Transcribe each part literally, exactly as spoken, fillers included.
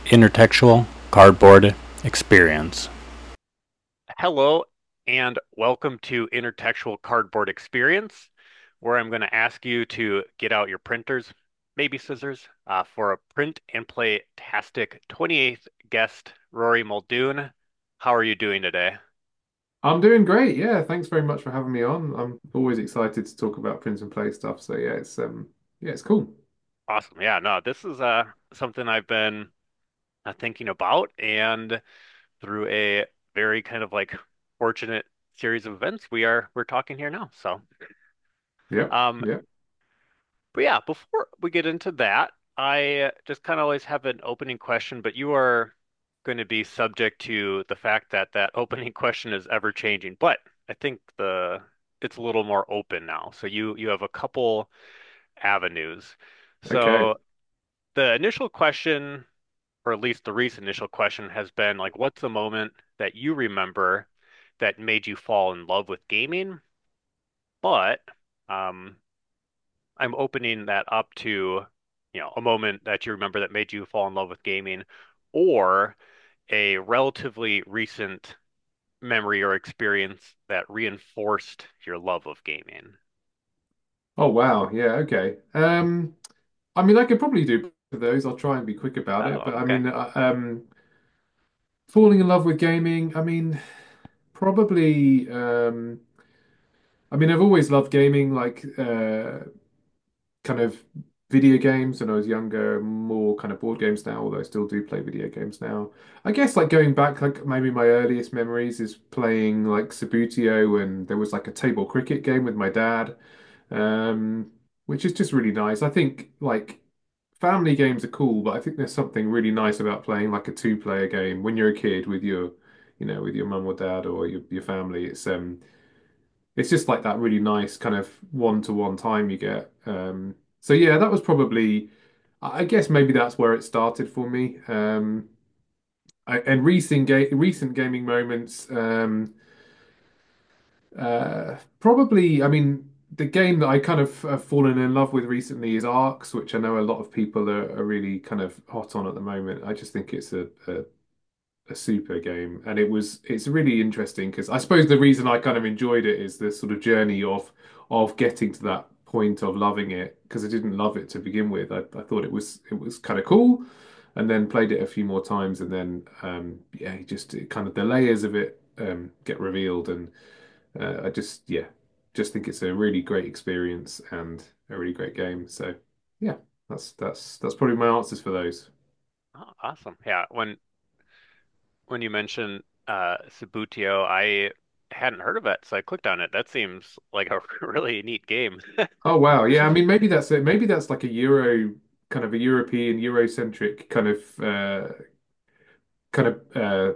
Intertextual Cardboard Experience. Hello and welcome to Intertextual Cardboard Experience, where I'm going to ask you to get out your printers, maybe scissors, uh, for a print and play tastic twenty-eighth guest, Rory Muldoon. How are you doing today? I'm doing great. Yeah, thanks very much for having me on. I'm always excited to talk about print and play stuff. So yeah, it's um yeah, it's cool. Awesome. Yeah, no, this is uh something I've been uh, thinking about, and through a very kind of like fortunate series of events, we are we're talking here now. So, Yep. um, Yep. But yeah, before we get into that, I just kind of always have an opening question, but you are going to be subject to the fact that that opening question is ever changing. But I think the it's a little more open now. So you you have a couple avenues. Okay. So the initial question, or at least the recent initial question, has been like, what's the moment that you remember that made you fall in love with gaming? But um, I'm opening that up to, you know, a moment that you remember that made you fall in love with gaming, or a relatively recent memory or experience that reinforced your love of gaming. Oh wow. Yeah. Okay. Um, I mean, I could probably do both of those. I'll try and be quick about it. Oh, But I okay. mean, uh, um, falling in love with gaming. I mean, probably. Um, I mean, I've always loved gaming. Like, uh, kind of video games when I was younger, more kind of board games now, although I still do play video games now. I guess like going back, like maybe my earliest memories is playing like Subbuteo, and there was like a table cricket game with my dad, um, which is just really nice. I think like family games are cool, but I think there's something really nice about playing like a two-player game when you're a kid with your, you know, with your mum or dad or your your family. It's um it's just like that really nice kind of one-to-one time you get. Um, so yeah, that was probably, I guess maybe that's where it started for me. Um, I, and recent ga recent gaming moments, um, uh, probably, I mean, the game that I kind of have fallen in love with recently is Arcs, which I know a lot of people are, are really kind of hot on at the moment. I just think it's a, a a super game, and it was it's really interesting because I suppose the reason I kind of enjoyed it is the sort of journey of of getting to that point of loving it, because I didn't love it to begin with. I, I thought it was it was kind of cool, and then played it a few more times, and then um yeah, you just it kind of the layers of it um get revealed, and uh, I just yeah just think it's a really great experience and a really great game. So yeah, that's that's that's probably my answers for those. Oh, awesome. Yeah, when when you mentioned uh Subbuteo, I hadn't heard of it, so I clicked on it. That seems like a really neat game. Oh wow, yeah. I mean, maybe that's it. Maybe that's like a Euro kind of a European, Eurocentric kind of uh, kind of uh,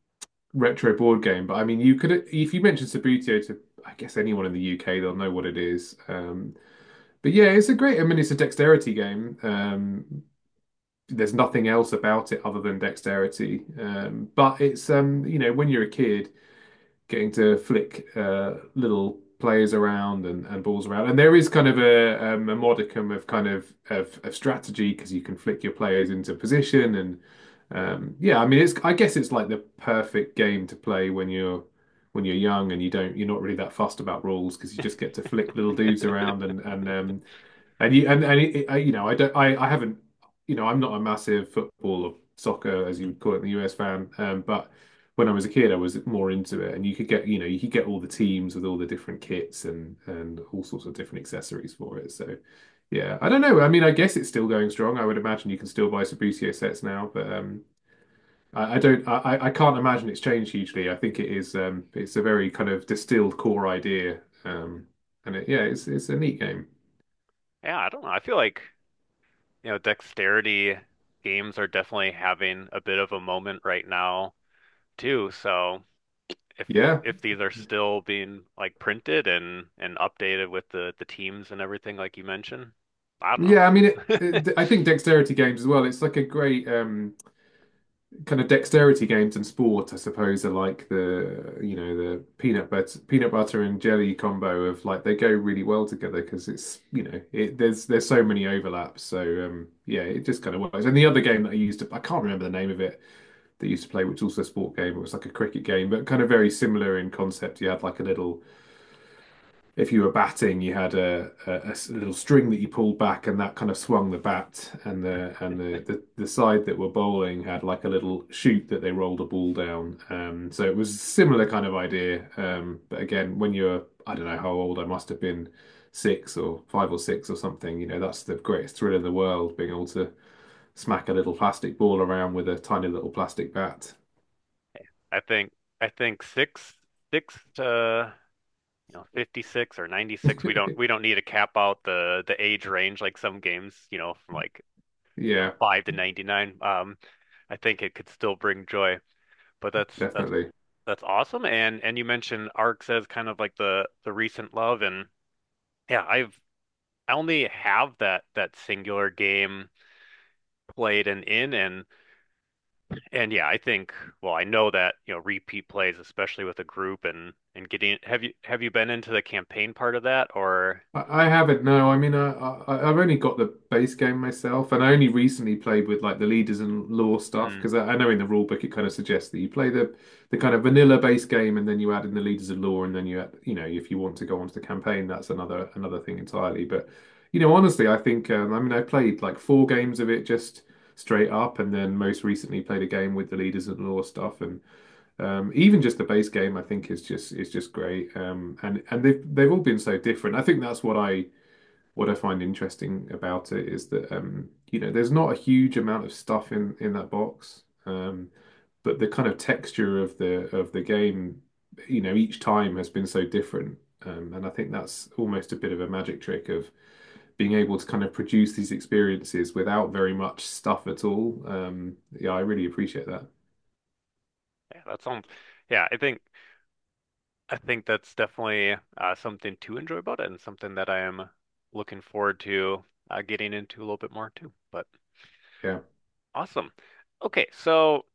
retro board game. But I mean, you could if you mention Subbuteo to I guess anyone in the U K, they'll know what it is. Um, but yeah, it's a great. I mean, it's a dexterity game. Um, there's nothing else about it other than dexterity. Um, but it's um, you know, when you're a kid, getting to flick uh, little players around and, and balls around. And there is kind of a, um, a modicum of kind of of, of strategy because you can flick your players into position and um, yeah, I mean it's I guess it's like the perfect game to play when you're when you're young and you don't you're not really that fussed about rules because you just get to flick little dudes around and and um, and you and and it, it, I, you know I don't I I haven't you know I'm not a massive football or soccer as you would call it in the U S fan, um, but when I was a kid I was more into it, and you could get you know you could get all the teams with all the different kits and and all sorts of different accessories for it. So yeah, I don't know. I mean, I guess it's still going strong. I would imagine you can still buy Subbuteo sets now, but um, I, I don't I I can't imagine it's changed hugely. I think it is um, it's a very kind of distilled core idea, um, and it, yeah, it's it's a neat game. Yeah, I don't know. I feel like, you know, dexterity games are definitely having a bit of a moment right now too. So if Yeah. if these are still being like printed and and updated with the the teams and everything like you mentioned, I don't Yeah, I mean, it, know. it, I think dexterity games as well. It's like a great, um, kind of dexterity games and sport, I suppose, are like the, you know, the peanut butter peanut butter and jelly combo of like they go really well together because it's, you know, it there's there's so many overlaps. So um yeah, it just kind of works. And the other game that I used to I can't remember the name of it that I used to play, which was also a sport game. It was like a cricket game, but kind of very similar in concept. You had like a little if you were batting, you had a, a, a s- little string that you pulled back, and that kind of swung the bat, and the and the, the the side that were bowling had like a little chute that they rolled a ball down. Um, so it was a similar kind of idea. Um, but again, when you're, I don't know how old I must have been, six or five or six or something. You know, that's the greatest thrill in the world, being able to smack a little plastic ball around with a tiny little plastic bat. I think I think six six to you know fifty-six or ninety-six. We don't we don't need to cap out the the age range like some games, you know, from like Yeah, five to ninety-nine. Um, I think it could still bring joy. But that's that's definitely. that's awesome. And and you mentioned Arcs as kind of like the the recent love, and yeah, I've I only have that that singular game played and in, and and yeah, I think well, I know that you know repeat plays, especially with a group and and getting have you have you been into the campaign part of that or I I haven't, no. I mean, I, I I've only got the base game myself, and I only recently played with like the leaders and lore stuff mm, because I, I know in the rule book it kind of suggests that you play the the kind of vanilla base game, and then you add in the leaders and lore, and then you add, you know, if you want to go on to the campaign, that's another another thing entirely. But you know, honestly, I think um, I mean I played like four games of it just straight up, and then most recently played a game with the leaders and lore stuff, and um, even just the base game, I think is just is just great. Um, and and they've they've all been so different. I think that's what I what I find interesting about it is that um, you know, there's not a huge amount of stuff in in that box. Um, but the kind of texture of the of the game, you know, each time has been so different. Um, and I think that's almost a bit of a magic trick of being able to kind of produce these experiences without very much stuff at all. Um, yeah, I really appreciate that. yeah, that sounds yeah, I think I think that's definitely uh, something to enjoy about it and something that I am looking forward to uh, getting into a little bit more too. But Yeah. awesome. Okay, so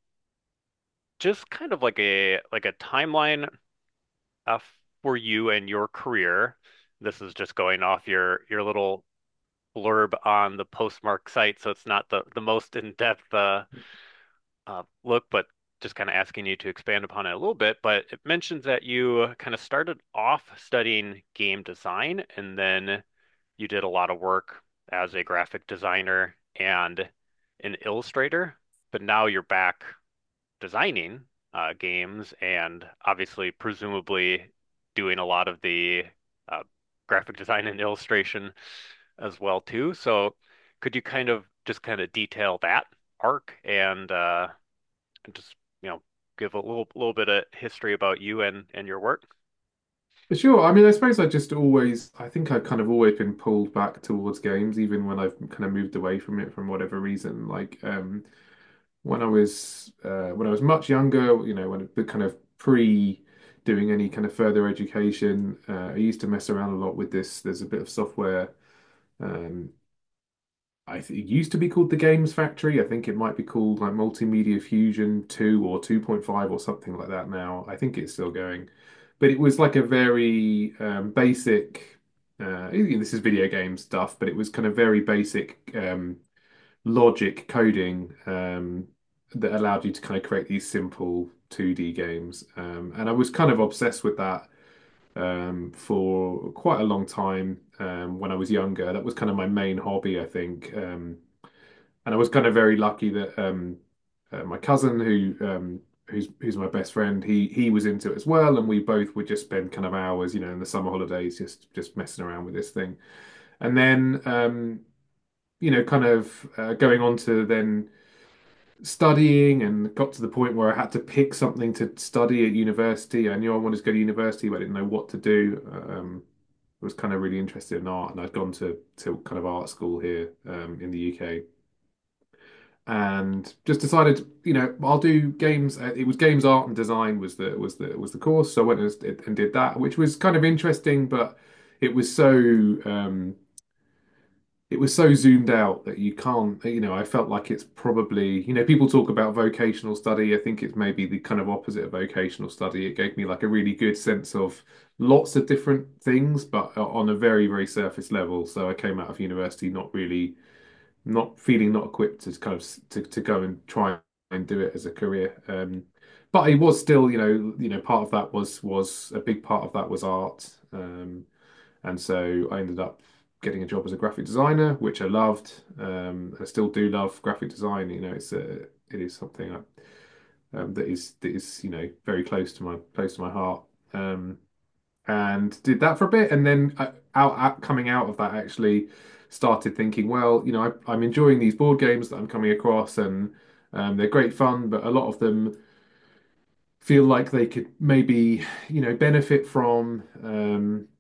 just kind of like a like a timeline uh, for you and your career. This is just going off your your little blurb on the Postmark site, so it's not the the most in-depth uh, uh, look, but just kind of asking you to expand upon it a little bit. But it mentions that you kind of started off studying game design, and then you did a lot of work as a graphic designer and an illustrator, but now you're back designing uh, games and obviously, presumably, doing a lot of the uh, graphic design and illustration as well too. So, could you kind of just kind of detail that arc and uh, and just you know give a little little bit of history about you and and your work? Sure. I mean, I suppose I just always, I think I've kind of always been pulled back towards games, even when I've kind of moved away from it from whatever reason. Like, um, when I was, uh, when I was much younger, you know, when the kind of pre doing any kind of further education, uh, I used to mess around a lot with this. There's a bit of software, um, I th it used to be called the Games Factory. I think it might be called like Multimedia Fusion two or two point five or something like that now. I think it's still going. But it was like a very um, basic, uh, this is video game stuff, but it was kind of very basic um, logic coding um, that allowed you to kind of create these simple two D games. Um, and I was kind of obsessed with that um, for quite a long time um, when I was younger. That was kind of my main hobby, I think. Um, and I was kind of very lucky that um, uh, my cousin, who um, who's who's my best friend, he he was into it as well, and we both would just spend kind of hours, you know, in the summer holidays, just just messing around with this thing. And then, um, you know, kind of uh, going on to then studying and got to the point where I had to pick something to study at university. I knew I wanted to go to university, but I didn't know what to do. Um, I was kind of really interested in art, and I'd gone to to kind of art school here um, in the U K, and just decided, you know, I'll do games. uh, It was games art and design was the was the was the course. So I went and, did- and did that, which was kind of interesting, but it was so um, it was so zoomed out that you can't, you know, I felt like it's probably, you know, people talk about vocational study. I think it's maybe the kind of opposite of vocational study. It gave me like a really good sense of lots of different things, but on a very, very surface level. So I came out of university not really, not feeling not equipped to kind of to, to go and try and do it as a career. Um, but it was still, you know, you know, part of that was was a big part of that was art. Um, and so I ended up getting a job as a graphic designer, which I loved. Um, I still do love graphic design. You know, it's a, it is something I, um, that is that is you know very close to my close to my heart. Um, and did that for a bit, and then uh, out, out coming out of that, actually started thinking, well, you know, I, I'm enjoying these board games that I'm coming across, and um, they're great fun, but a lot of them feel like they could maybe, you know, benefit from. Um,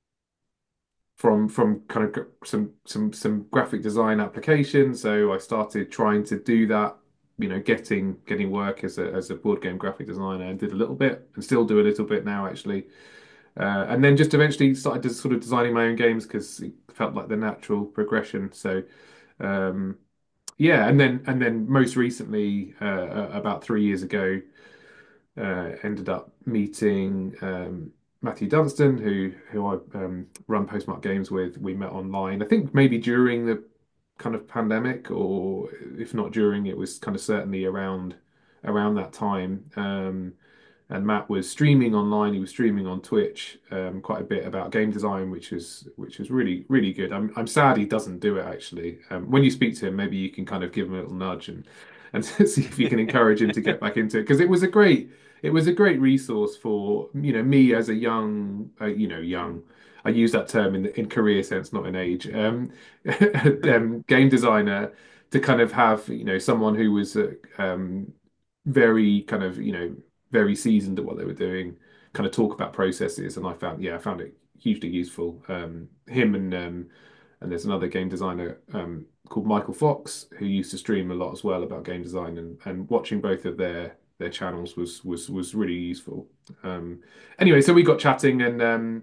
from from kind of some some some graphic design applications. So I started trying to do that, you know, getting getting work as a as a board game graphic designer, and did a little bit and still do a little bit now actually. Uh, and then just eventually started to sort of designing my own games because it felt like the natural progression. So um, yeah, and then and then most recently, uh, about three years ago, uh, ended up meeting um, Matthew Dunstan, who who I um, run Postmark Games with. We met online. I think maybe during the kind of pandemic, or if not during, it was kind of certainly around around that time. Um, and Matt was streaming online. He was streaming on Twitch um, quite a bit about game design, which is which is really really good. I'm I'm sad he doesn't do it actually. Um, when you speak to him, maybe you can kind of give him a little nudge and and see if you can encourage him to get back into it because it was a great it was a great resource for you know me as a young uh, you know young. I use that term in in career sense, not in age. Um, um, game designer to kind of have you know someone who was uh, um, very kind of you know very seasoned at what they were doing, kind of talk about processes, and I found yeah I found it hugely useful. Um, him and um, and there's another game designer um, called Michael Fox who used to stream a lot as well about game design, and and watching both of their their channels was was was really useful. Um, anyway, so we got chatting and um,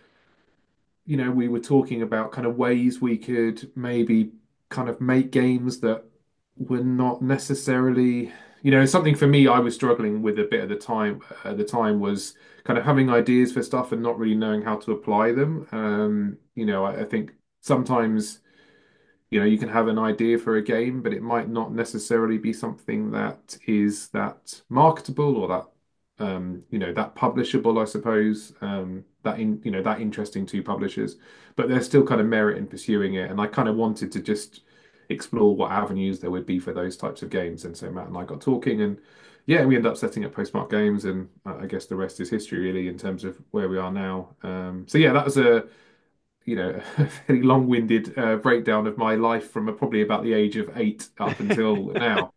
you know, we were talking about kind of ways we could maybe kind of make games that were not necessarily, you know, something for me I was struggling with a bit at the time at the time was kind of having ideas for stuff and not really knowing how to apply them. Um, you know, I, I think sometimes you know, you can have an idea for a game, but it might not necessarily be something that is that marketable or that um, you know, that publishable, I suppose. Um, that in you know, that interesting to publishers. But there's still kind of merit in pursuing it. And I kind of wanted to just explore what avenues there would be for those types of games. And so Matt and I got talking and yeah, we ended up setting up Postmark Games and uh, I guess the rest is history really in terms of where we are now. Um, so yeah, that was a you know, a very long-winded uh, breakdown of my life from uh, probably about the age of eight up until now.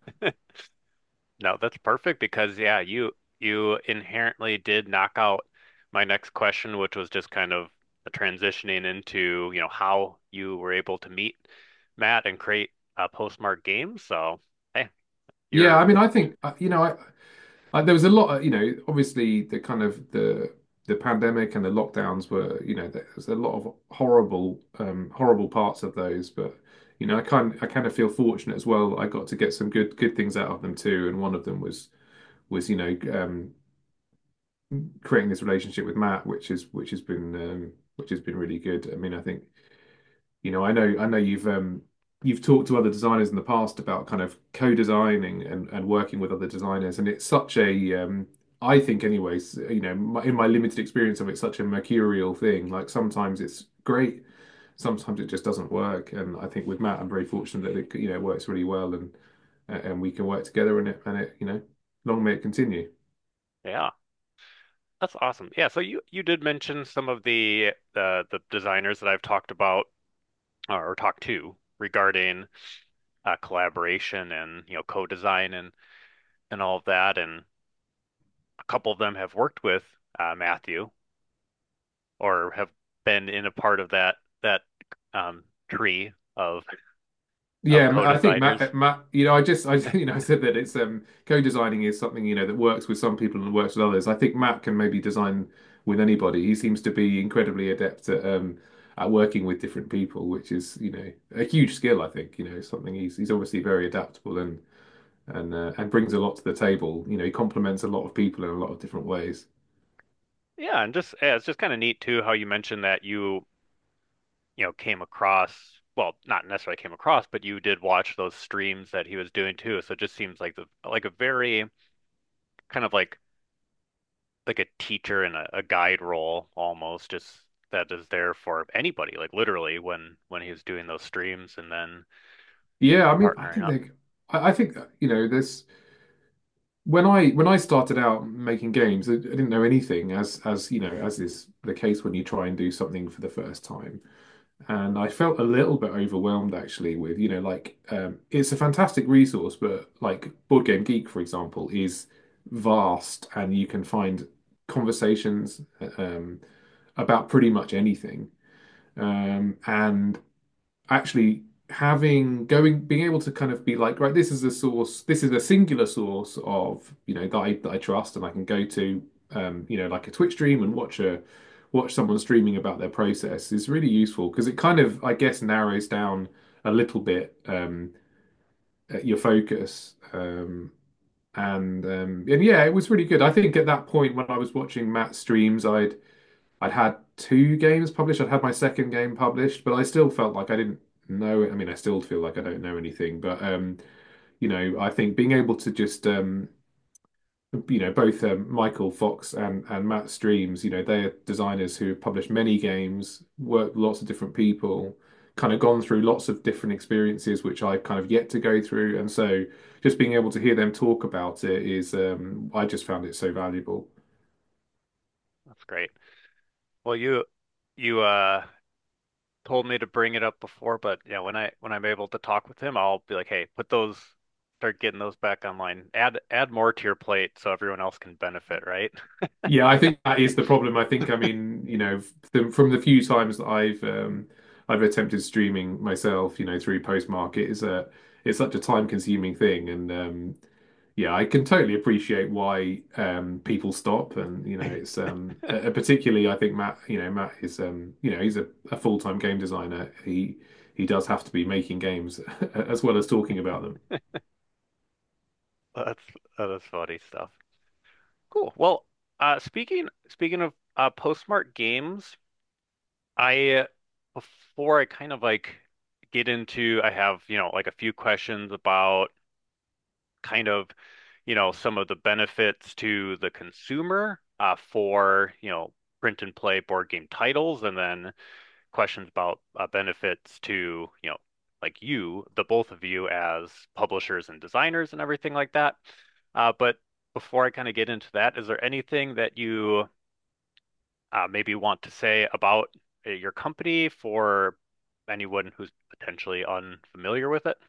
No, that's perfect because yeah, you you inherently did knock out my next question, which was just kind of the transitioning into, you know, how you were able to meet Matt and create uh, Postmark games. So, hey, Yeah, you're I mean, I think uh, you know, I, I, there was a lot of, you know, obviously the kind of the the pandemic and the lockdowns were, you know, there was a lot of horrible, um, horrible parts of those, but you know, I kind I kind of feel fortunate as well. I got to get some good good things out of them too, and one of them was was you know um, creating this relationship with Matt, which is which has been um, which has been really good. I mean, I think you know, I know I know you've um, you've talked to other designers in the past about kind of co-designing and, and working with other designers, and it's such a um, I think anyways, you know, my, in my limited experience of it, such a mercurial thing. Like sometimes it's great, sometimes it just doesn't work, and I think with Matt, I'm very fortunate that it you know works really well, and and we can work together and it and it you know, long may it continue. yeah, that's awesome. Yeah, so you you did mention some of the the the designers that I've talked about or talked to regarding uh, collaboration and you know co-design and and all of that, and a couple of them have worked with uh, Matthew or have been in a part of that that um, tree of of Yeah, I think co-designers. Matt, Matt, you know, I just, I, you know, I said that it's um, co-designing is something, you know, that works with some people and works with others. I think Matt can maybe design with anybody. He seems to be incredibly adept at um, at working with different people, which is, you know, a huge skill, I think, you know, something he's he's obviously very adaptable and and uh, and brings a lot to the table. You know, he complements a lot of people in a lot of different ways. Yeah, and just yeah, it's just kind of neat too how you mentioned that you you know came across well, not necessarily came across, but you did watch those streams that he was doing too. So it just seems like the like a very kind of like like a teacher and a, a guide role almost, just that is there for anybody, like literally when when he was doing those streams and then Yeah, I mean, I partnering think up. they, I, I think you know, this when I when I started out making games, I, I didn't know anything, as as you know, as is the case when you try and do something for the first time. And I felt a little bit overwhelmed actually with, you know, like um, it's a fantastic resource, but like Board Game Geek, for example, is vast and you can find conversations um, about pretty much anything. Um, and actually having going being able to kind of be like, right, this is a source, this is a singular source of, you know, that I, that I trust and I can go to um, you know, like a Twitch stream and watch a watch someone streaming about their process is really useful because it kind of, I guess, narrows down a little bit um your focus. Um and um and yeah, it was really good. I think at that point when I was watching Matt's streams, I'd I'd had two games published. I'd had my second game published, but I still felt like I didn't know it. I mean, I still feel like I don't know anything, but um, you know, I think being able to just um, you know, both um, Michael Fox and and Matt Streams, you know, they're designers who have published many games, worked with lots of different people, kind of gone through lots of different experiences, which I've kind of yet to go through, and so just being able to hear them talk about it is, um, I just found it so valuable. That's great. Well, you you uh told me to bring it up before, but yeah, when I when I'm able to talk with him, I'll be like, hey, put those, start getting those back online. Add add more to your plate so everyone else can benefit, right? Yeah, I think that is the problem. I think, I mean, you know, the, from the few times that I've um, I've attempted streaming myself, you know, through Postmark, it is a it's such a time-consuming thing, and um, yeah, I can totally appreciate why um, people stop, and you know, it's um, uh, particularly I think Matt, you know, Matt is um, you know, he's a, a full-time game designer. He he does have to be making games as well as talking about them. That's that's funny stuff. Cool. Well, uh, speaking speaking of uh, Postmark games, I before I kind of like get into, I have, you know, like a few questions about kind of, you know, some of the benefits to the consumer uh, for, you know, print and play board game titles, and then questions about uh, benefits to, you know, like you, the both of you as publishers and designers and everything like that. Uh, but before I kind of get into that, is there anything that you uh, maybe want to say about uh, your company for anyone who's potentially unfamiliar with it?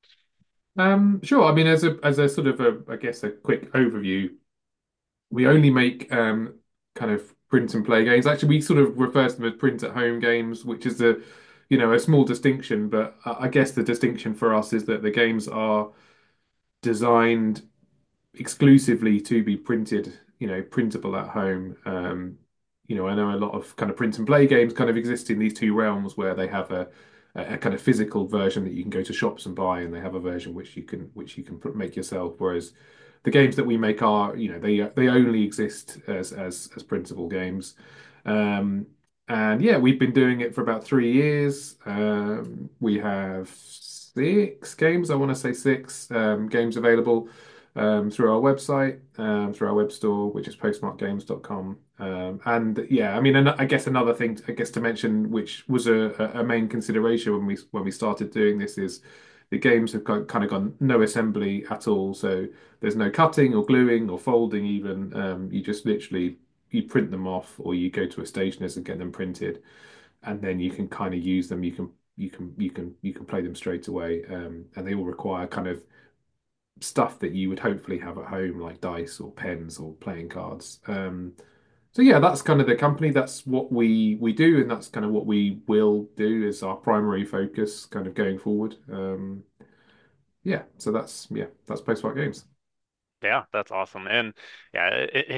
Um, sure. I mean, as a as a sort of a, I guess a quick overview. We only make um, kind of print and play games. Actually, we sort of refer to them as print at home games, which is a, you know, a small distinction. But I I guess the distinction for us is that the games are designed exclusively to be printed, you know, printable at home. Um, you know, I know a lot of kind of print and play games kind of exist in these two realms where they have a, a kind of physical version that you can go to shops and buy, and they have a version which you can which you can put, make yourself. Whereas the games that we make are, you know, they they only exist as as as printable games. Um, and yeah, we've been doing it for about three years. Um, we have six games, I want to say six um, games available um, through our website, um, through our web store, which is postmark games dot com. Um, and yeah, I mean, and I guess another thing, I guess to mention, which was a, a main consideration when we when we started doing this, is the games have got, kind of gone no assembly at all. So there's no cutting or gluing or folding even. Um, you just literally you print them off, or you go to a stationer's and get them printed, and then you can kind of use them. You can you can you can you can play them straight away, um, and they all require kind of stuff that you would hopefully have at home, like dice or pens or playing cards. Um, so yeah, that's kind of the company. That's what we we do, and that's kind of what we will do is our primary focus, kind of going forward. Um, yeah, so that's yeah, that's Postmark Games. Yeah, that's awesome. And yeah, a- and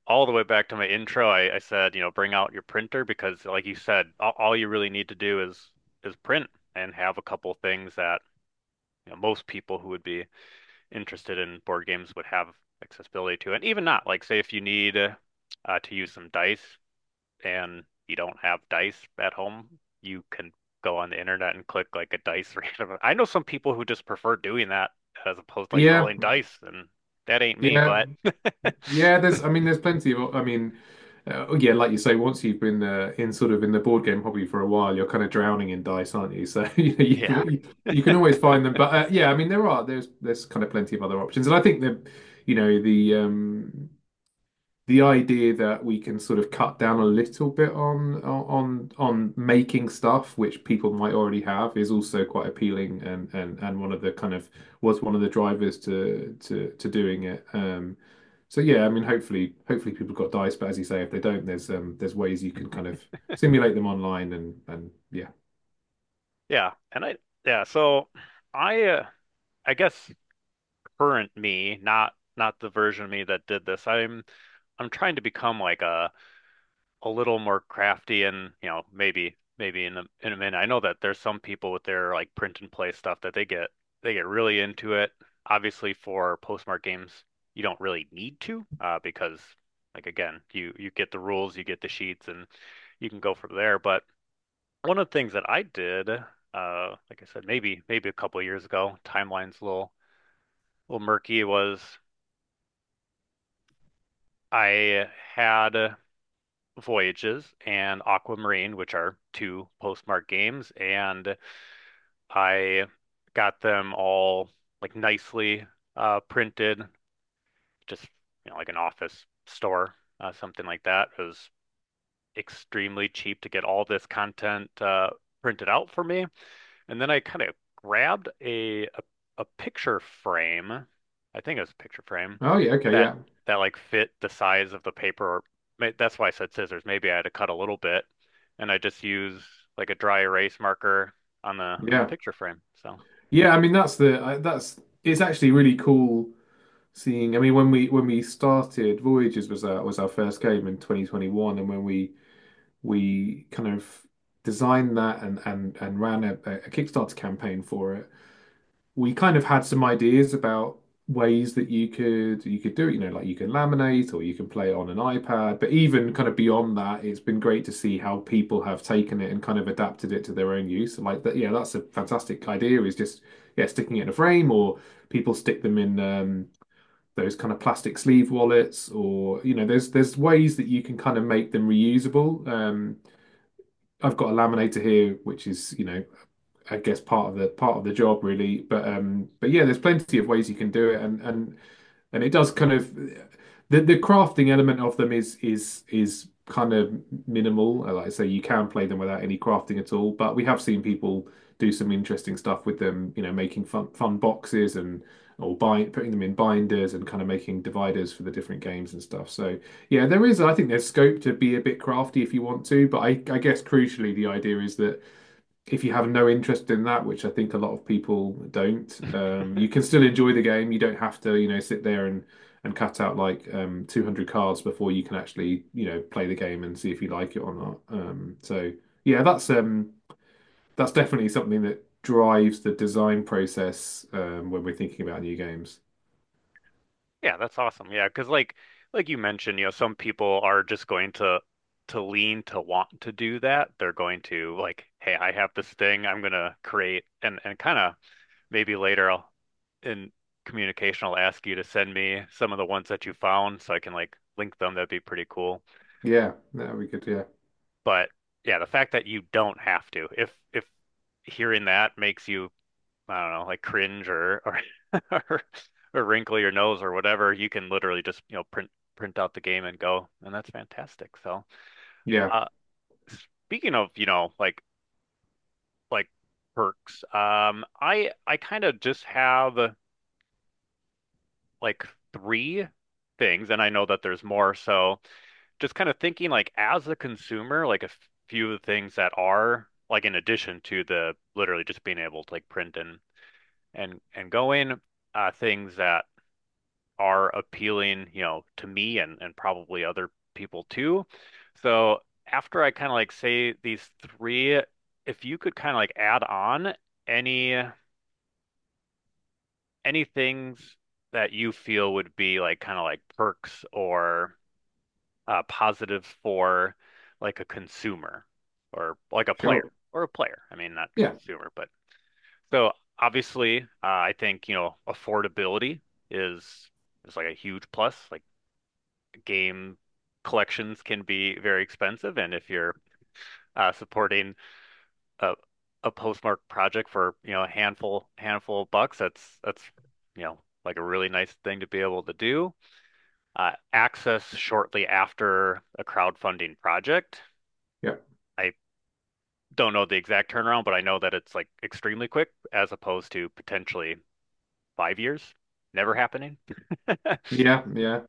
all the way back to my intro, I, I said, you know, bring out your printer because, like you said, all, all you really need to do is is print and have a couple things that you know, most people who would be interested in board games would have accessibility to. And even not, like say if you need uh, to use some dice and you don't have dice at home, you can go on the internet and click like a dice random. I know some people who just prefer doing that as opposed to like Yeah, rolling dice, and that ain't me, yeah, but yeah. There's, I mean, there's plenty of. I mean, uh, yeah, like you say, once you've been uh, in sort of in the board game hobby for a while, you're kind of drowning in dice, aren't you? So you know, you yeah. can you can always find them. But uh, yeah, I mean, there are there's there's kind of plenty of other options, and I think that you know the um the idea that we can sort of cut down a little bit on on on making stuff which people might already have is also quite appealing and and and one of the kind of was one of the drivers to to to doing it. Um, so yeah, I mean, hopefully hopefully people got dice, but as you say, if they don't, there's um there's ways you can kind of simulate them online and and yeah. Yeah, and I yeah, so I uh, I guess current me, not not the version of me that did this. I'm I'm trying to become like a a little more crafty and, you know, maybe maybe in a in a minute. I know that there's some people with their like print and play stuff that they get they get really into it. Obviously for postmark games, you don't really need to uh because like again, you you get the rules, you get the sheets and you can go from there, but one of the things that I did, uh, like I said, maybe maybe a couple of years ago, timeline's a little little murky, was I had Voyages and Aquamarine, which are two postmark games, and I got them all like nicely uh, printed, just you know, like an office store, uh, something like that. It was extremely cheap to get all this content uh, printed out for me. And then I kind of grabbed a, a a picture frame. I think it was a picture frame Oh yeah, okay, that yeah, that like fit the size of the paper. Or may- that's why I said scissors. Maybe I had to cut a little bit, and I just use like a dry erase marker on the on the yeah, picture frame. So yeah. I mean, that's the uh, that's it's actually really cool seeing. I mean, when we when we started, Voyages was our was our first game in twenty twenty-one, and when we we kind of designed that and and and ran a, a Kickstarter campaign for it, we kind of had some ideas about ways that you could you could do it, you know, like you can laminate or you can play it on an iPad. But even kind of beyond that, it's been great to see how people have taken it and kind of adapted it to their own use. Like that, yeah, that's a fantastic idea, is just yeah, sticking it in a frame, or people stick them in um those kind of plastic sleeve wallets, or you know, there's there's ways that you can kind of make them reusable. Um, I've got a laminator here, which is, you know, I guess part of the part of the job really. But um, but yeah, there's plenty of ways you can do it, and and and it does kind of the the crafting element of them is is is kind of minimal. Uh, Like I say, you can play them without any crafting at all, but we have seen people do some interesting stuff with them, you know, making fun fun boxes and or bind putting them in binders and kind of making dividers for the different games and stuff. So yeah, there is, I think there's scope to be a bit crafty if you want to, but I, I guess crucially the idea is that if you have no interest in that, which I think a lot of people don't, um, you can still enjoy the game. You don't have to, you know, sit there and and cut out like um, two hundred cards before you can actually, you know, play the game and see if you like it or not. Um, so yeah, that's um, that's definitely something that drives the design process um, when we're thinking about new games. yeah, that's awesome. Yeah, because like like you mentioned, you know, some people are just going to to lean to want to do that. They're going to like, hey, I have this thing I'm gonna create, and and kind of maybe later I'll in communication I'll ask you to send me some of the ones that you found so I can like link them. That'd be pretty cool. Yeah, that would be good. Yeah. But yeah, the fact that you don't have to, if if hearing that makes you, I don't know, like cringe or or or, or wrinkle your nose or whatever, you can literally just, you know, print print out the game and go, and that's fantastic. So, Yeah. uh, speaking of, you know, like like perks, um, I I kind of just have like three things, and I know that there's more. So, just kind of thinking like as a consumer, like a few of the things that are like in addition to the literally just being able to like print and and and go in, uh, things that are appealing, you know, to me and and probably other people too. So after I kind of like say these three, if you could kind of like add on any any things that you feel would be like kind of like perks or uh, positives for like a consumer or like a player Sure. or a player. I mean, not Yeah. consumer, but so obviously, uh, I think, you know, affordability is is like a huge plus. Like game collections can be very expensive, and if you're uh, supporting a a postmark project for, you know, a handful handful of bucks, that's that's you know like a really nice thing to be able to do. Uh, access shortly after a crowdfunding project. Yeah. I don't know the exact turnaround, but I know that it's like extremely quick as opposed to potentially five years never happening. Yeah. Yeah.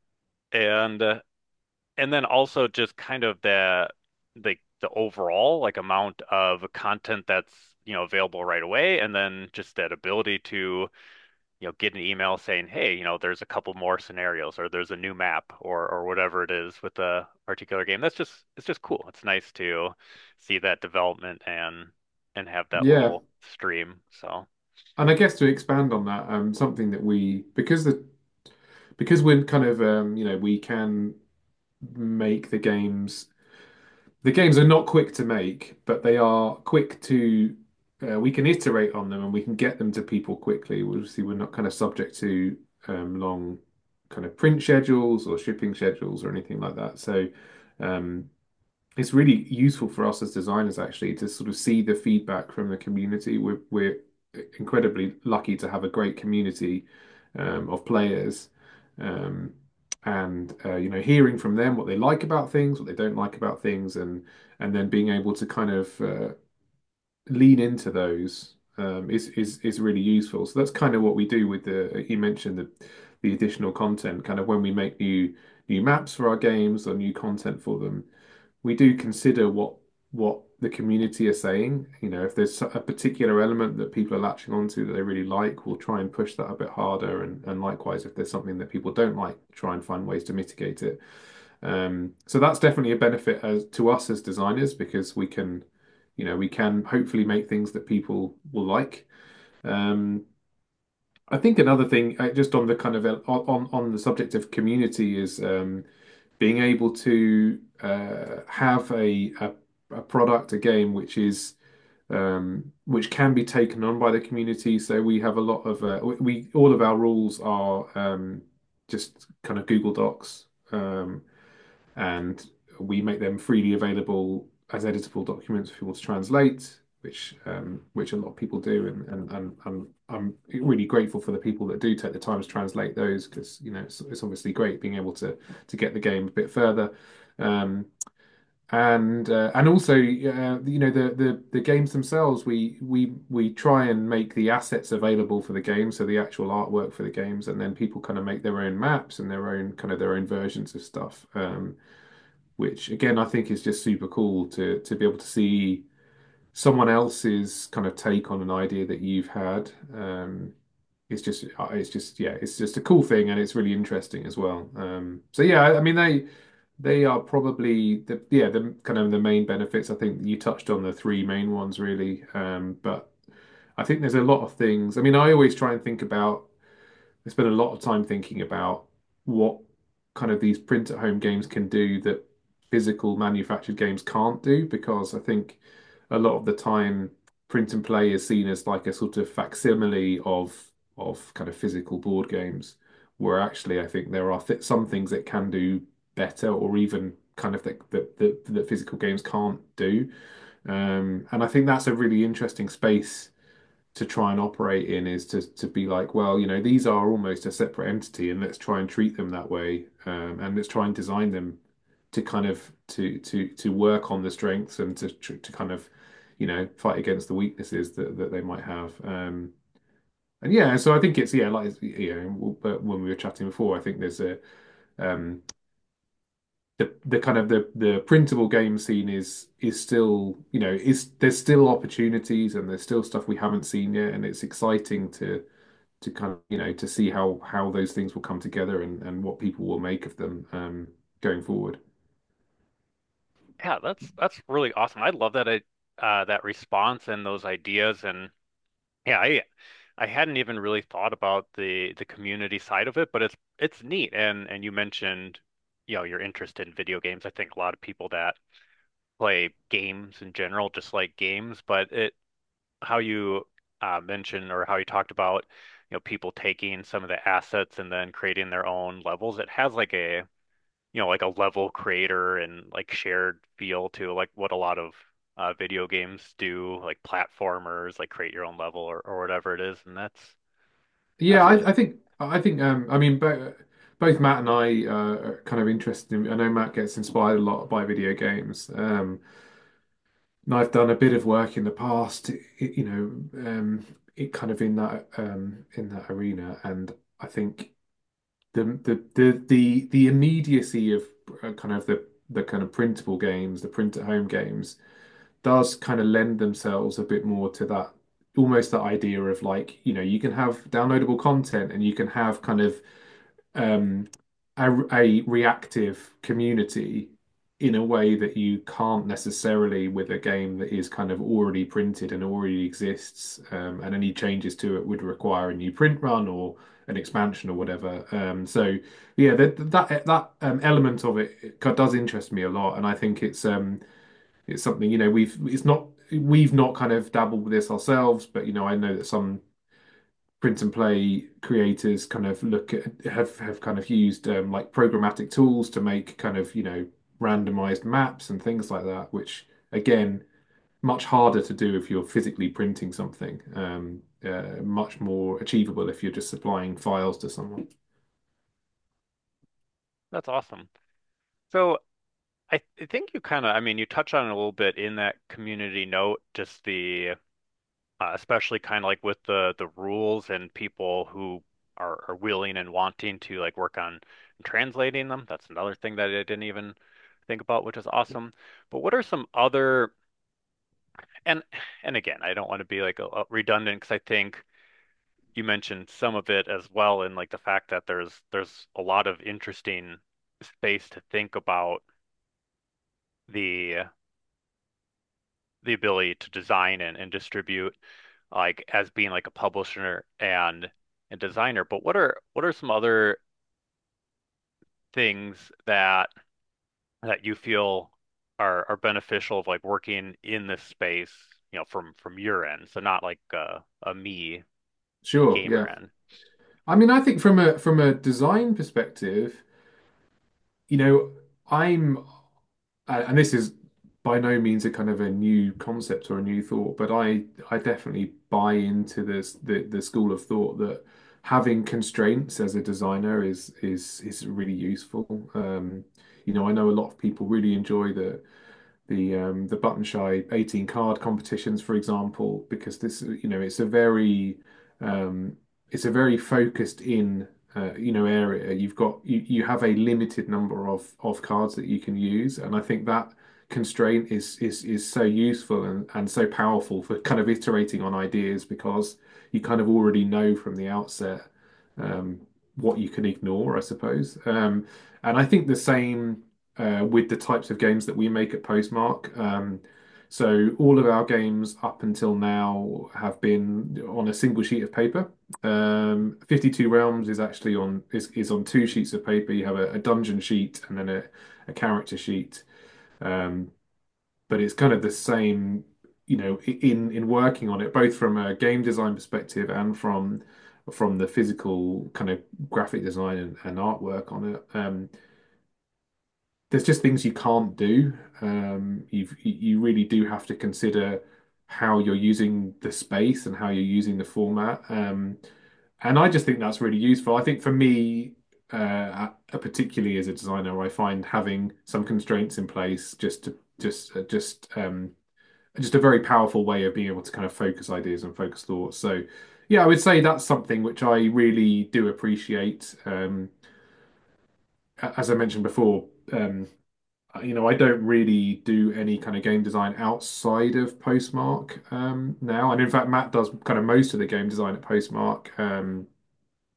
And uh, and then also just kind of the the the overall like amount of content that's, you know, available right away, and then just that ability to, you know, get an email saying, hey, you know, there's a couple more scenarios or there's a new map or or whatever it is with a particular game. That's just it's just cool. It's nice to see that development and and have that Yeah. little stream. So And I guess to expand on that, um, something that we because the because we're kind of um, you know, we can make the games. The games are not quick to make, but they are quick to. Uh, we can iterate on them and we can get them to people quickly. Obviously, we're not kind of subject to um, long kind of print schedules or shipping schedules or anything like that. So um, it's really useful for us as designers actually to sort of see the feedback from the community. We're we're incredibly lucky to have a great community um, of players, um, and uh, you know, hearing from them what they like about things, what they don't like about things, and and then being able to kind of uh, lean into those um, is is is really useful. So that's kind of what we do with the. You mentioned the the additional content, kind of when we make new new maps for our games or new content for them, we do consider what what the community are saying. You know, if there's a particular element that people are latching onto that they really like, we'll try and push that a bit harder. And, and likewise, if there's something that people don't like, try and find ways to mitigate it. Um, so that's definitely a benefit as to us as designers because we can, you know, we can hopefully make things that people will like. Um, I think another thing, uh, just on the kind of uh, on on the subject of community, is um, being able to uh, have a, a a product, a game which is um, which can be taken on by the community. So we have a lot of uh, we, we all of our rules are um, just kind of Google Docs, um, and we make them freely available as editable documents for people to translate, which um, which a lot of people do, and and and, and I'm really grateful for the people that do take the time to translate those because you know it's, it's obviously great being able to to get the game a bit further. Um, and uh, and also, uh, you know, the, the the games themselves, we we we try and make the assets available for the game, so the actual artwork for the games, and then people kind of make their own maps and their own kind of their own versions of stuff. Um, which again I think is just super cool to to be able to see someone else's kind of take on an idea that you've had. Um, it's just uh, it's just yeah, it's just a cool thing and it's really interesting as well. Um, so yeah, I, I mean they they are probably the yeah the kind of the main benefits. I think you touched on the three main ones really, um, but I think there's a lot of things. I mean, I always try and think about I spend a lot of time thinking about what kind of these print at home games can do that physical manufactured games can't do, because I think a lot of the time print and play is seen as like a sort of facsimile of of kind of physical board games, where actually I think there are th some things that can do better or even kind of that that that that physical games can't do. Um, and I think that's a really interesting space to try and operate in, is to to be like, well, you know, these are almost a separate entity, and let's try and treat them that way, um, and let's try and design them to kind of to to to work on the strengths and to to kind of, you know, fight against the weaknesses that that they might have. Um, and yeah, so I think it's yeah, like you know, when we were chatting before, I think there's a um, the the kind of the the printable game scene is is still, you know, is there's still opportunities and there's still stuff we haven't seen yet, and it's exciting to to kind of, you know, to see how how those things will come together and and what people will make of them um, going forward. Yeah, that's that's really awesome. I love that I, uh, that response and those ideas. And yeah, I I hadn't even really thought about the the community side of it, but it's it's neat. And and you mentioned, you know, your interest in video games. I think a lot of people that play games in general just like games, but it how you uh, mentioned or how you talked about, you know, people taking some of the assets and then creating their own levels. It has like a, you know, like a level creator and like shared feel to like what a lot of uh, video games do, like platformers, like create your own level or, or whatever it is. And that's Yeah, that's really I, I think I think um, I mean both both Matt and I uh, are kind of interested in. I know Matt gets inspired a lot by video games. Um, and I've done a bit of work in the past, it, you know, um, it kind of in that um, in that arena, and I think the the the the the immediacy of uh, kind of the the kind of printable games, the print at home games, does kind of lend themselves a bit more to that, almost that idea of like, you know, you can have downloadable content and you can have kind of um, a, a reactive community in a way that you can't necessarily with a game that is kind of already printed and already exists, um, and any changes to it would require a new print run or an expansion or whatever. Um, so yeah, that that that um, element of it, it does interest me a lot, and I think it's um, it's something, you know, we've it's not we've not kind of dabbled with this ourselves, but you know, I know that some print and play creators kind of look at have have kind of used um, like programmatic tools to make kind of, you know, randomized maps and things like that, which again, much harder to do if you're physically printing something. Um, uh, much more achievable if you're just supplying files to someone. that's awesome. So I, I think you kind of, I mean, you touch on it a little bit in that community note, just the uh, especially kind of like with the the rules and people who are, are willing and wanting to like work on translating them. That's another thing that I didn't even think about, which is awesome. But what are some other and and again, I don't want to be like a, a redundant because I think you mentioned some of it as well, in like the fact that there's there's a lot of interesting space to think about the the ability to design and, and distribute like as being like a publisher and a designer. But what are what are some other things that that you feel are are beneficial of like working in this space, you know, from from your end? So not like uh, a me Sure, gamer yeah. end. I mean, I think from a from a design perspective, you know, I'm uh, and this is by no means a kind of a new concept or a new thought, but I I definitely buy into this the the school of thought that having constraints as a designer is is is really useful. Um, you know, I know a lot of people really enjoy the the um, the button shy eighteen card competitions, for example, because this, you know, it's a very um, it's a very focused in uh, you know, area. You've got you, you have a limited number of of cards that you can use, and I think that constraint is is is so useful and and so powerful for kind of iterating on ideas because you kind of already know from the outset um, what you can ignore, I suppose. Um, and I think the same uh, with the types of games that we make at Postmark. Um, so all of our games up until now have been on a single sheet of paper. Um, fifty-two Realms is actually on is, is on two sheets of paper. You have a, a dungeon sheet and then a, a character sheet. Um, but it's kind of the same, you know, in in working on it, both from a game design perspective and from from the physical kind of graphic design and, and artwork on it. Um, there's just things you can't do. Um, you've you really do have to consider how you're using the space and how you're using the format. Um, and I just think that's really useful. I think for me, uh, uh, particularly as a designer, I find having some constraints in place just to just uh, just um, just a very powerful way of being able to kind of focus ideas and focus thoughts. So, yeah, I would say that's something which I really do appreciate. Um, as I mentioned before, um, you know, I don't really do any kind of game design outside of Postmark um, now. And in fact, Matt does kind of most of the game design at Postmark. Um,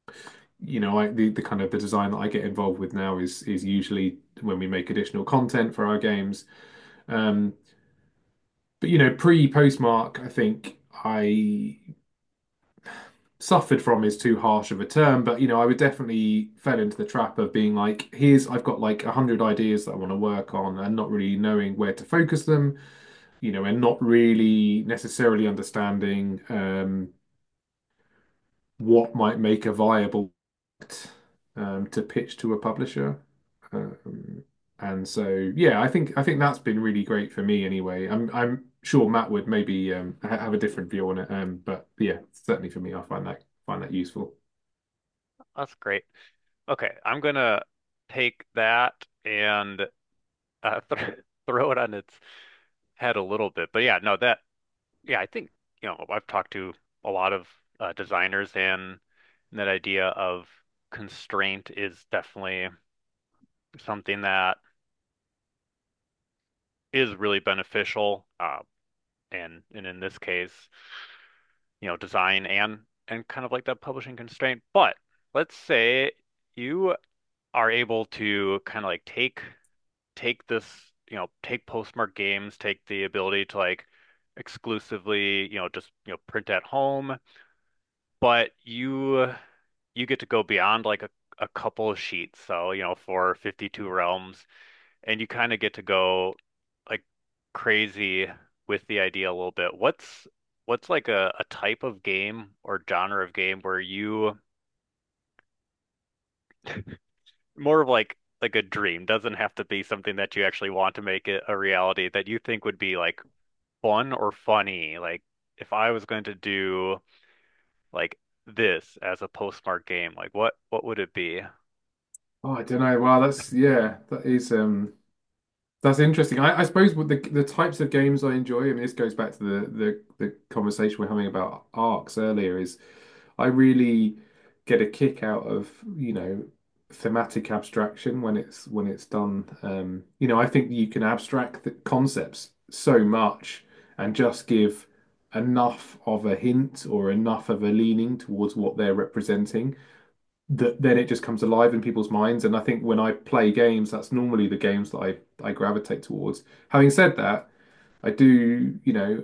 You know, I the, the kind of the design that I get involved with now is is usually when we make additional content for our games. Um, but you know, pre postmark, I think I suffered from is too harsh of a term, but you know, I would definitely fell into the trap of being like, here's I've got like a hundred ideas that I want to work on and not really knowing where to focus them, you know, and not really necessarily understanding um what might make a viable um, to pitch to a publisher. Um, and so, yeah, I think I think that's been really great for me anyway. I'm I'm sure Matt would maybe um, ha- have a different view on it, um, but yeah, certainly for me, I find that find that useful. That's great. Okay, I'm gonna take that and uh, th throw it on its head a little bit. But yeah, no, that yeah, I think you know I've talked to a lot of uh, designers, and that idea of constraint is definitely something that is really beneficial. Uh, and and in this case, you know, design and and kind of like that publishing constraint. But let's say you are able to kind of like take take this, you know, take Postmark Games, take the ability to like exclusively, you know, just, you know, print at home, but you you get to go beyond like a, a couple of sheets. So, you know, for fifty-two Realms, and you kind of get to go like crazy with the idea a little bit. What's what's like a, a type of game or genre of game where you more of like like a dream, doesn't have to be something that you actually want to make it a reality, that you think would be like fun or funny. Like if I was going to do like this as a Postmark game, like what what would it be? Oh, I don't know. Well, that's yeah, that is um that's interesting. I, I suppose with the the types of games I enjoy, I mean, this goes back to the the the conversation we're having about arcs earlier, is I really get a kick out of, you know, thematic abstraction when it's when it's done. Um, you know, I think you can abstract the concepts so much and just give enough of a hint or enough of a leaning towards what they're representing that then it just comes alive in people's minds. And I think when I play games, that's normally the games that I I gravitate towards. Having said that, I do, you know,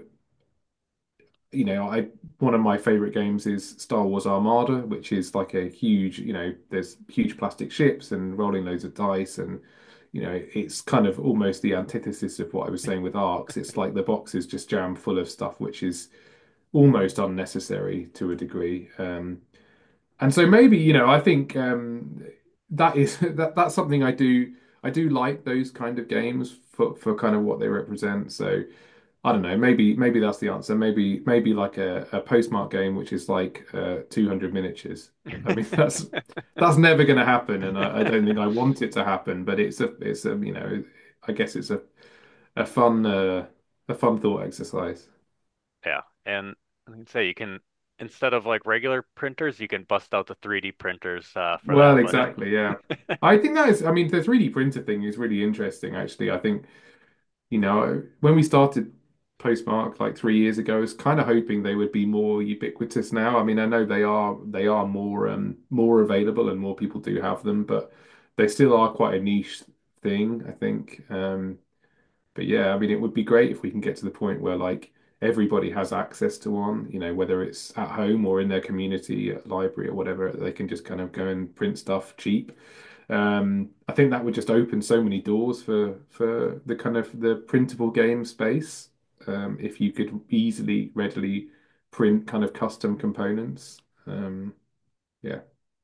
you know, I one of my favorite games is Star Wars Armada, which is like a huge, you know, there's huge plastic ships and rolling loads of dice, and you know, it's kind of almost the antithesis of what I was saying with Arcs. It's like the box is just jammed full of stuff which is almost unnecessary to a degree. Um, and so maybe, you know, I think um, that is that that's something I do I do like those kind of games for for kind of what they represent. So I don't know. Maybe maybe that's the answer. Maybe maybe like a, a postmark game, which is like uh, two hundred miniatures. I mean, that's that's never going to happen, and I, I don't think I want it to happen. But it's a it's a you know I guess it's a a fun uh, a fun thought exercise. Yeah, and I can say you can, instead of like regular printers, you can bust out the three D printers uh, for Well, that one. exactly. Yeah, I think that is. I mean, the three D printer thing is really interesting. Actually, I think you know when we started Postmark like three years ago, I was kind of hoping they would be more ubiquitous now. I mean, I know they are they are more um more available and more people do have them, but they still are quite a niche thing, I think. Um, but yeah, I mean, it would be great if we can get to the point where like everybody has access to one, you know, whether it's at home or in their community, at library or whatever, they can just kind of go and print stuff cheap. Um, I think that would just open so many doors for for the kind of the printable game space. Um, if you could easily, readily print kind of custom components. Um, yeah.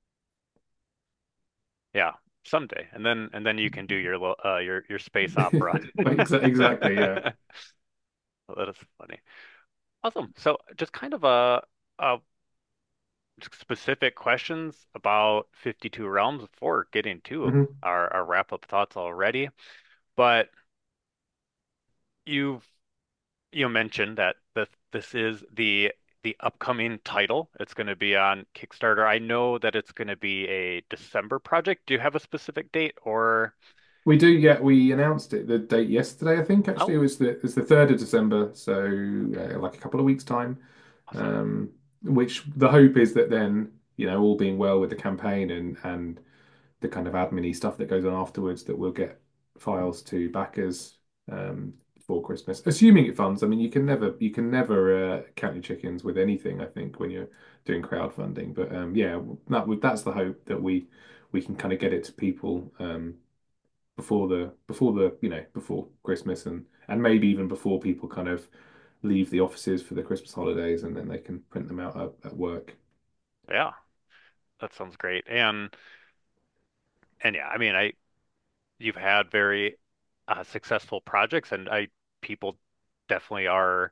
Yeah, someday, and then and then you can do your lo- uh your your space opera. Exa- Exactly, yeah. Well, that is funny. Awesome. So just kind of a, a specific questions about fifty-two Realms before getting to hmm our, our wrap-up thoughts already. But you've you mentioned that that this is the the upcoming title. It's going to be on Kickstarter. I know that it's going to be a December project. Do you have a specific date or? We do, yeah. We announced it the date yesterday, I think. Actually, Oh, it was the it's the third of December, so uh, like a couple of weeks time. awesome. Um, which the hope is that then, you know, all being well with the campaign and and the kind of admin stuff that goes on afterwards, that we'll get files to backers um, before Christmas, assuming it funds. I mean, you can never you can never uh, count your chickens with anything, I think, when you're doing crowdfunding. But um, yeah, that would that's the hope, that we we can kind of get it to people um, before the before the you know before Christmas, and and maybe even before people kind of leave the offices for the Christmas holidays, and then they can print them out at, at work. Yeah, that sounds great. And and yeah, I mean, I you've had very uh, successful projects, and I people definitely are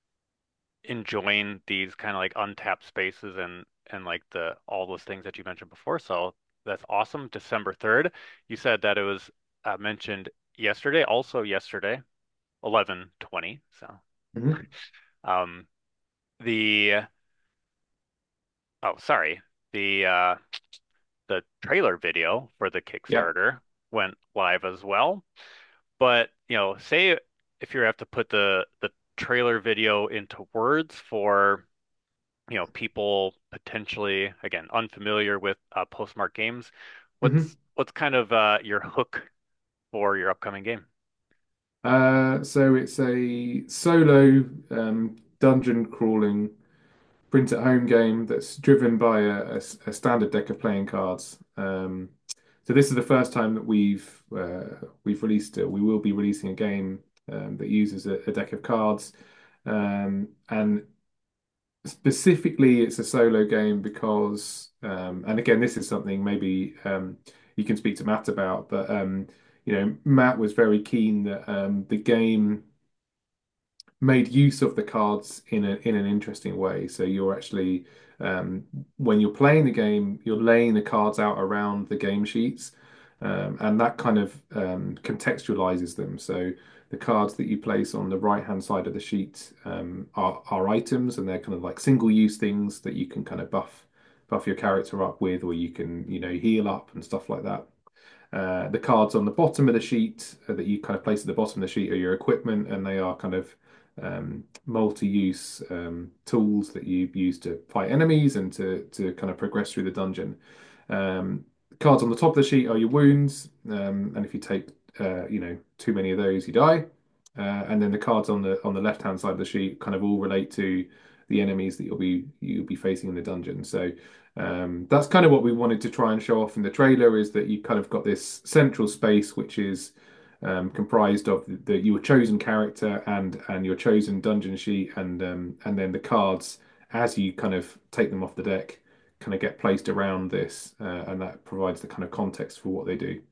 enjoying these kind of like untapped spaces and and like the all those things that you mentioned before. So that's awesome. December third. You said that it was uh, mentioned yesterday, also yesterday, eleven twenty. So Mhm. um the oh sorry. The uh the trailer video for the Yeah. Kickstarter went live as well. But, you know, say if you have to put the the trailer video into words for, you know, people potentially, again, unfamiliar with uh, Postmark games, Mhm. what's what's kind of uh, your hook for your upcoming game? Uh, so it's a solo um, dungeon crawling print at home game that's driven by a, a a standard deck of playing cards. Um, so this is the first time that we've uh, we've released it. We will be releasing a game um, that uses a, a deck of cards, um, and specifically, it's a solo game because, um, and again, this is something maybe um, you can speak to Matt about, but um, you know, Matt was very keen that um, the game made use of the cards in a in an interesting way. So you're actually um, when you're playing the game, you're laying the cards out around the game sheets, um, and that kind of um, contextualizes them. So the cards that you place on the right hand side of the sheet um, are are items, and they're kind of like single use things that you can kind of buff buff your character up with, or you can you know heal up and stuff like that. Uh, the cards on the bottom of the sheet uh, that you kind of place at the bottom of the sheet are your equipment, and they are kind of um, multi-use um, tools that you use to fight enemies and to to kind of progress through the dungeon. Um, cards on the top of the sheet are your wounds, um, and if you take uh, you know too many of those, you die. Uh, and then the cards on the on the left-hand side of the sheet kind of all relate to the enemies that you'll be you'll be facing in the dungeon. So um, that's kind of what we wanted to try and show off in the trailer, is that you kind of got this central space which is um, comprised of the, the your chosen character and and your chosen dungeon sheet, and um, and then the cards as you kind of take them off the deck kind of get placed around this, uh, and that provides the kind of context for what they do.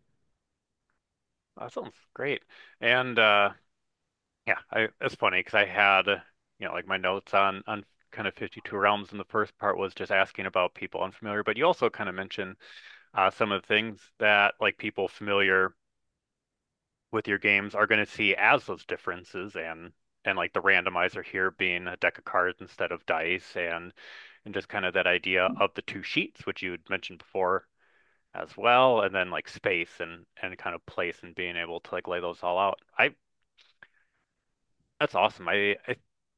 That sounds great. And uh, yeah, I, it's funny because I had, you know, like my notes on on kind of fifty-two Realms, and the first part was just asking about people unfamiliar, but you also kind of mentioned uh, some of the things that like people familiar with your games are going to see as those differences, and and like the randomizer here being a deck of cards instead of dice, and and just kind of that idea of the two sheets which you had mentioned before as well, and then like space and and kind of place and being able to like lay those all out. I That's awesome. I I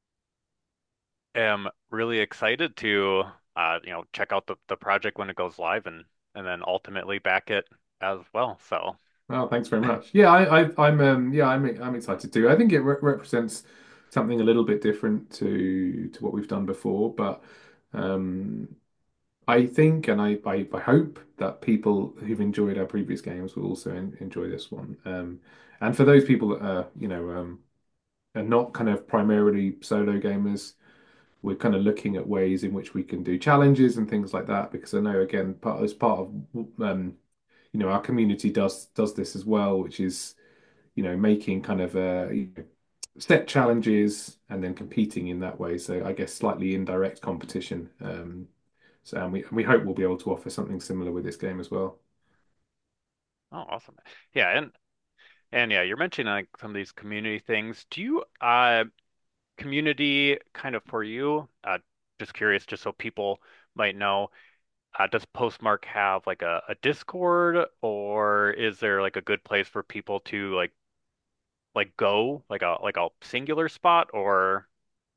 am really excited to uh you know check out the the project when it goes live, and and then ultimately back it as well. So Well, thanks very much. Yeah, I, I, I'm, um, yeah, I'm, I'm excited too. I think it re represents something a little bit different to to what we've done before, but um, I think, and I, I, I hope that people who've enjoyed our previous games will also en enjoy this one. Um, and for those people that are, you know, um, are not kind of primarily solo gamers, we're kind of looking at ways in which we can do challenges and things like that. Because I know, again, part as part of um, you know, our community does does this as well, which is, you know, making kind of uh, you know, set challenges and then competing in that way. So I guess slightly indirect competition. Um, so and we we hope we'll be able to offer something similar with this game as well. oh, awesome. Yeah, and and yeah, you're mentioning like some of these community things. Do you uh community kind of for you? Uh, just curious, just so people might know. Uh, does Postmark have like a, a Discord, or is there like a good place for people to like like go like a like a singular spot, or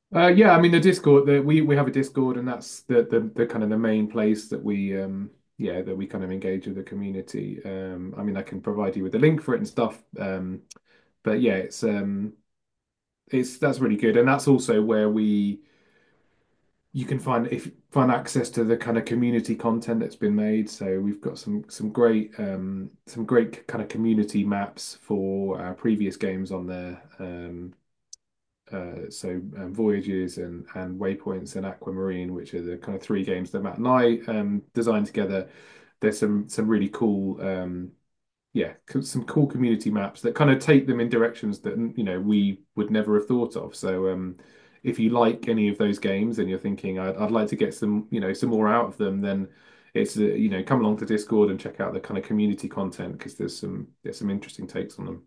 Uh, yeah, I mean the Discord that we we have a Discord, and that's the, the the kind of the main place that we um yeah that we kind of engage with the community. Um, I mean I can provide you with a link for it and stuff. Um, but yeah, it's um it's that's really good, and that's also where we you can find if find access to the kind of community content that's been made. So we've got some some great um some great kind of community maps for our previous games on there. Um, uh, so um, Voyages and and Waypoints and Aquamarine, which are the kind of three games that Matt and I um, designed together. There's some some really cool um, yeah some cool community maps that kind of take them in directions that you know we would never have thought of. So um, if you like any of those games and you're thinking I'd, I'd like to get some you know some more out of them, then it's uh, you know come along to Discord and check out the kind of community content because there's some there's some interesting takes on them.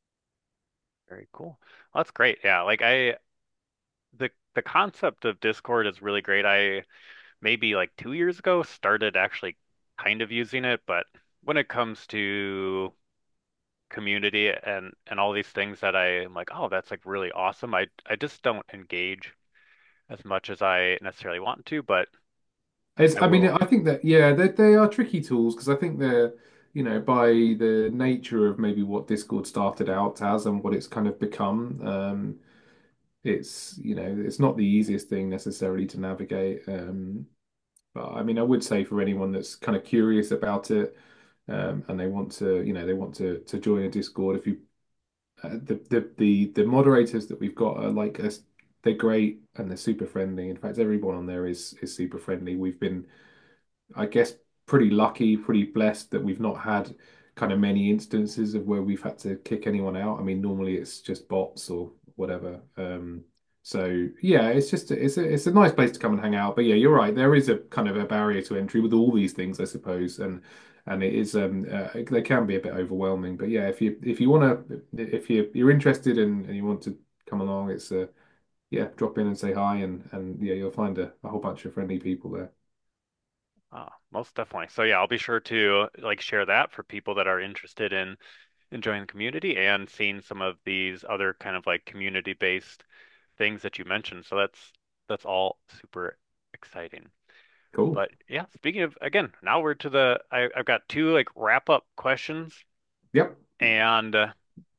Very cool. Well, that's great. Yeah, like I the the concept of Discord is really great. I maybe like two years ago started actually kind of using it, but when it comes to community and and all these things that I am like, oh, that's like really awesome. I I just don't engage as much as I necessarily want to, but It's, I I mean, will. I think that yeah, they they are tricky tools because I think they're, you know, by the nature of maybe what Discord started out as and what it's kind of become, um, it's, you know, it's not the easiest thing necessarily to navigate. Um, but I mean, I would say for anyone that's kind of curious about it, um, and they want to, you know, they want to to join a Discord, if you uh, the the the the moderators that we've got are like us, they're great and they're super friendly. In fact, everyone on there is is super friendly. We've been I guess pretty lucky, pretty blessed that we've not had kind of many instances of where we've had to kick anyone out. I mean, normally it's just bots or whatever. Um, so yeah, it's just it's a it's a nice place to come and hang out. But yeah, you're right. There is a kind of a barrier to entry with all these things, I suppose, and and it is um uh, they can be a bit overwhelming. But yeah, if you if you want to if you you're interested in and you want to come along, it's uh yeah, drop in and say hi and and yeah, you'll find a, a whole bunch of friendly people there. Uh, most definitely. So yeah, I'll be sure to like share that for people that are interested in enjoying the community and seeing some of these other kind of like community-based things that you mentioned. So that's that's all super exciting. Cool. But yeah, speaking of again, now we're to the I, I've got two like wrap-up questions, Yep. and uh,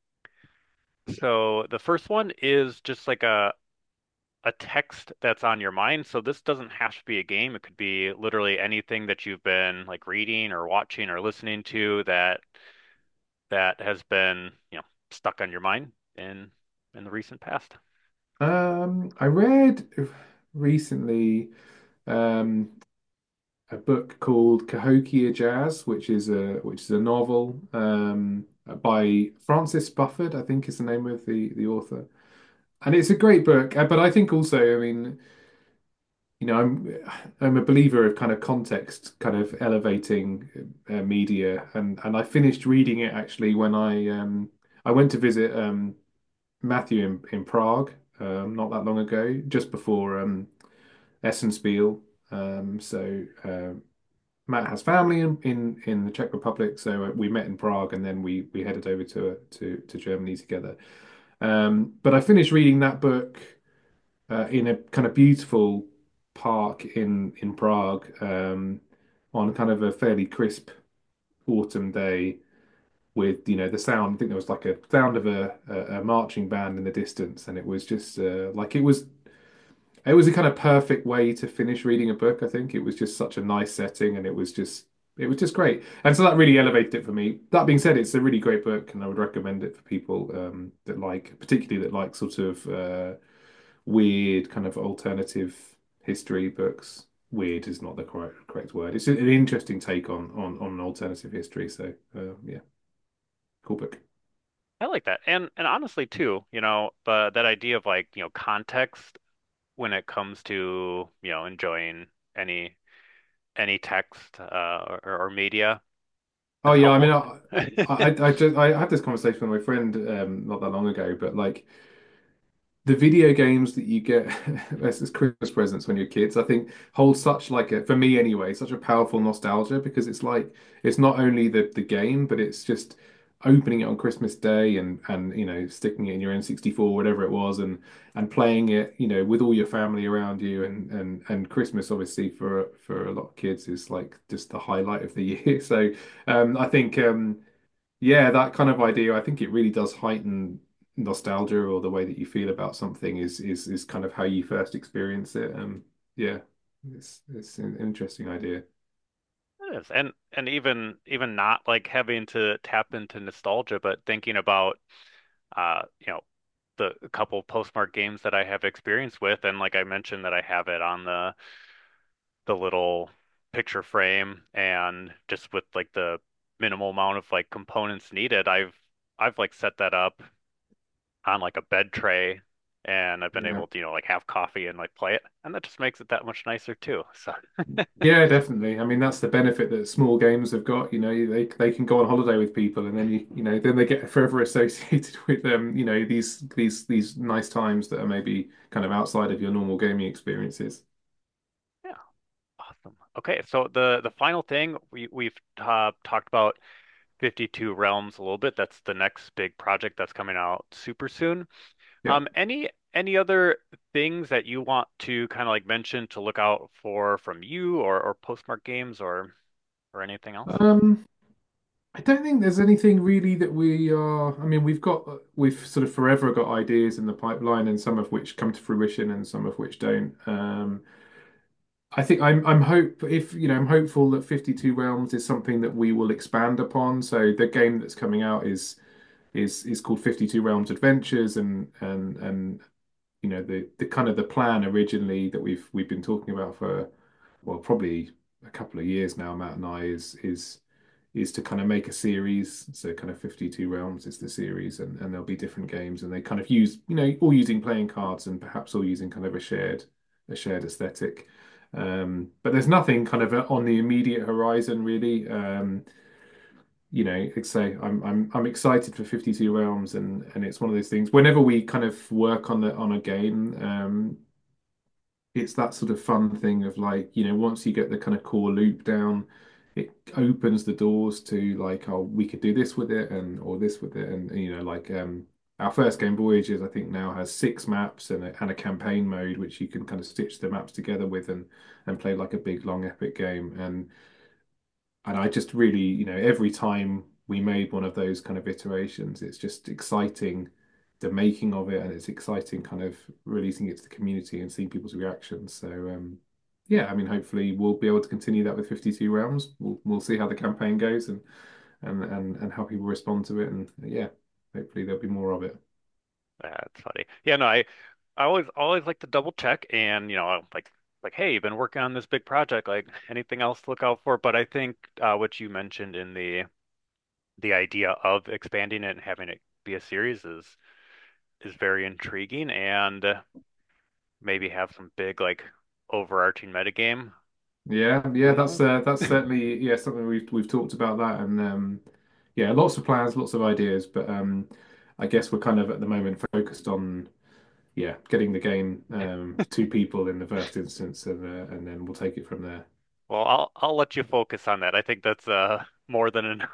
so the first one is just like a a text that's on your mind. So this doesn't have to be a game. It could be literally anything that you've been like reading or watching or listening to that that has been, you know, stuck on your mind in in the recent past. Um, I read recently um, a book called Cahokia Jazz, which is a which is a novel um, by Francis Bufford, I think is the name of the the author, and it's a great book. uh, But I think also, I mean, you know, I'm I'm a believer of kind of context, kind of elevating uh, media, and and I finished reading it actually when I um I went to visit um Matthew in in Prague um not that long ago, just before um Essenspiel. Um, so uh, Matt has family in, in in the Czech Republic, so we met in Prague, and then we we headed over to to to Germany together. Um, but I finished reading that book uh, in a kind of beautiful park in in Prague um, on kind of a fairly crisp autumn day with you know the sound. I think there was like a sound of a a, a marching band in the distance, and it was just uh, like it was it was a kind of perfect way to finish reading a book. I think it was just such a nice setting, and it was just it was just great. And so that really elevated it for me. That being said, it's a really great book, and I would recommend it for people um, that like, particularly that like sort of uh, weird kind of alternative history books. Weird is not the correct correct word. It's an interesting take on on on alternative history. So uh, yeah, cool book. I like that. And and honestly too, you know, the that idea of like, you know, context when it comes to, you know, enjoying any any text uh or, or media Oh is yeah, I mean, helpful. I I I, just, I had this conversation with my friend um, not that long ago, but like the video games that you get as, as Christmas presents when you're kids, I think hold such like a for me anyway, such a powerful nostalgia because it's like it's not only the the game, but it's just opening it on Christmas Day and and you know sticking it in your N sixty-four, whatever it was, and and playing it, you know, with all your family around you, and and and Christmas obviously for for a lot of kids is like just the highlight of the year. So um, I think um, yeah, that kind of idea, I think it really does heighten nostalgia, or the way that you feel about something is is is kind of how you first experience it. Um, yeah, it's it's an interesting idea. It is. And and even even not like having to tap into nostalgia, but thinking about uh, you know, the couple postmark games that I have experience with, and like I mentioned that I have it on the the little picture frame, and just with like the minimal amount of like components needed, I've I've like set that up on like a bed tray, and I've been Yeah. able to, you know, like have coffee and like play it, and that just makes it that much nicer too. So Yeah, definitely. I mean, that's the benefit that small games have got. You know, they they can go on holiday with people, and then you you know then they get forever associated with um you know these these these nice times that are maybe kind of outside of your normal gaming experiences. yeah, awesome. Okay, so the the final thing we we've uh, talked about fifty-two Realms a little bit. That's the next big project that's coming out super soon. Yeah. Um, any any other things that you want to kind of like mention to look out for from you, or or Postmark Games, or or anything else? Um, I don't think there's anything really that we are. I mean, we've got we've sort of forever got ideas in the pipeline, and some of which come to fruition, and some of which don't. Um, I think I'm I'm hope if you know I'm hopeful that fifty-two Realms is something that we will expand upon. So the game that's coming out is is is called fifty-two Realms Adventures, and and and you know the the kind of the plan originally that we've we've been talking about for well probably a couple of years now, Matt and I, is is is to kind of make a series. So kind of fifty-two Realms is the series, and and there'll be different games, and they kind of use, you know, all using playing cards, and perhaps all using kind of a shared a shared aesthetic. Um, but there's nothing kind of on the immediate horizon really. Um, you know, like say I'm I'm I'm excited for fifty-two Realms, and and it's one of those things. Whenever we kind of work on the on a game, um, it's that sort of fun thing of like, you know, once you get the kind of core loop down, it opens the doors to like, oh, we could do this with it, and or this with it, and you know, like um, our first game Voyages, I think now has six maps and a, and a campaign mode, which you can kind of stitch the maps together with, and and play like a big long epic game, and and I just really, you know, every time we made one of those kind of iterations, it's just exciting the making of it, and it's exciting kind of releasing it to the community and seeing people's reactions. So um yeah, I mean hopefully we'll be able to continue that with fifty-two Realms. We'll we'll see how the campaign goes, and and and, and how people respond to it, and yeah, hopefully there'll be more of it. That's funny. Yeah, no, I I always always like to double check, and you know, like like hey, you've been working on this big project, like anything else to look out for? But I think uh, what you mentioned in the the idea of expanding it and having it be a series is is very intriguing, and uh, maybe have some big like overarching metagame. Yeah, yeah, Who that's knows? uh, that's certainly yeah something we've we've talked about that, and um, yeah, lots of plans, lots of ideas, but um, I guess we're kind of at the moment focused on yeah getting the game um, to people in the first instance, and uh, and then we'll take it from there. Well, I'll I'll let you focus on that. I think that's uh more than enough.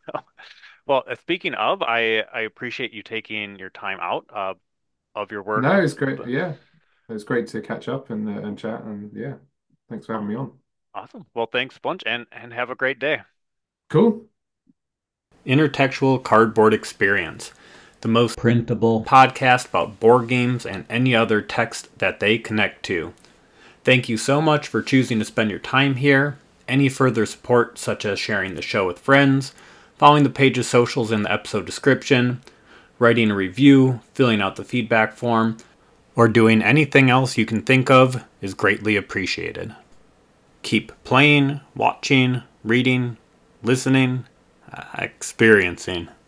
Well, uh, speaking of, I I appreciate you taking your time out uh, of your work. No, it's great. But, Yeah, it was great to catch up and uh, and chat, and yeah, thanks for having oh, me on. awesome. Well, thanks bunch, and and have a great day. Cool. Intertextual Cardboard Experience, the most printable podcast about board games and any other text that they connect to. Thank you so much for choosing to spend your time here. Any further support, such as sharing the show with friends, following the page's socials in the episode description, writing a review, filling out the feedback form, or doing anything else you can think of is greatly appreciated. Keep playing, watching, reading, listening, uh, experiencing.